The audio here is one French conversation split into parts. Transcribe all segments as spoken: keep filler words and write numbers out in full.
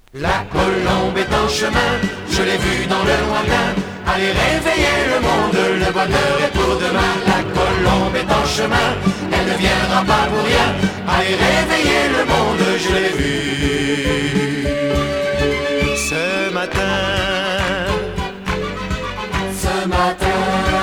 La colombe est en chemin, je l'ai vue dans le lointain. Allez réveiller le monde, le bonheur est pour demain. La colombe est en chemin, elle ne viendra pas pour rien. Allez réveiller le monde, je l'ai vue ce matin. Ce matin,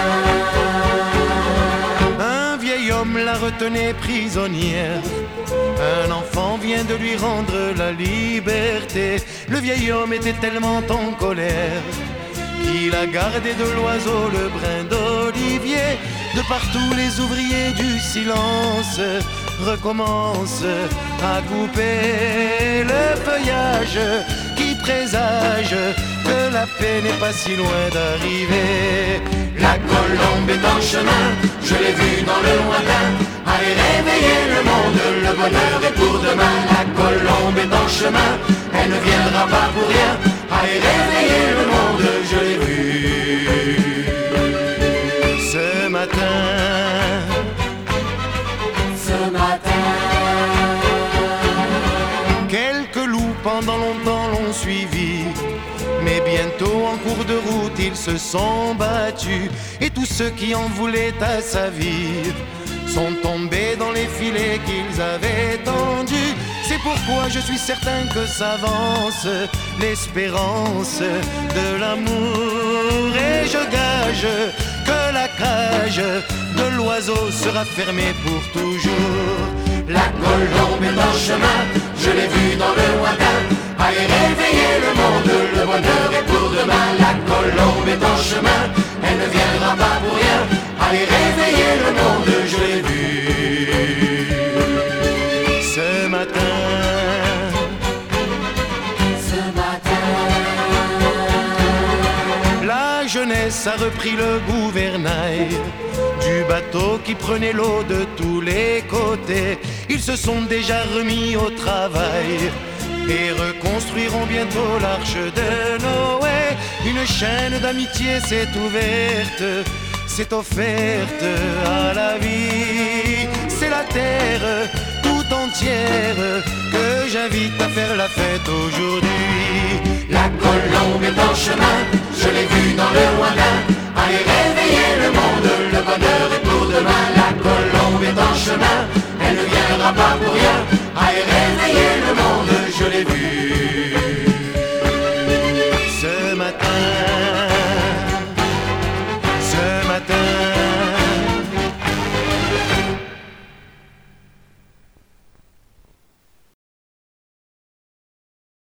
un vieil homme la retenait prisonnière. Un enfant vient de lui rendre la liberté. Le vieil homme était tellement en colère qu'il a gardé de l'oiseau le brin d'olivier. De partout les ouvriers du silence recommencent à couper le feuillage qui présage que la paix n'est pas si loin d'arriver. La colombe est en chemin, je l'ai vue dans le lointain. Allez réveiller le monde, le bonheur est pour demain. La colombe est en chemin, elle ne viendra pas pour rien. Allez réveiller le monde, je l'ai vue ce matin. Ce matin, quelques loups pendant longtemps l'ont suivi, mais bientôt en cours de route ils se sont battus. Et tous ceux qui en voulaient à sa vie sont tombés dans les filets qu'ils avaient tendus. C'est pourquoi je suis certain que s'avance l'espérance de l'amour. Et je gage que la cage de l'oiseau sera fermée pour toujours. La colombe est en chemin, je l'ai vue dans le lointain. Allez réveiller le monde, le bonheur est pour demain. La colombe est en chemin, elle ne viendra pas pour rien. Allez réveiller le monde, je l'ai vue ce matin. Ce matin, la jeunesse a repris le gouvernail du bateau qui prenait l'eau de tous les côtés. Ils se sont déjà remis au travail et reconstruiront bientôt l'arche de Noé. Une chaîne d'amitié s'est ouverte, s'est offerte à la vie. C'est la terre tout entière que j'invite à faire la fête aujourd'hui. La colombe est en chemin, je l'ai vue dans le lointain. Allez réveiller le monde, le bonheur est pour demain. La colombe est en chemin, elle ne viendra pas pour rien.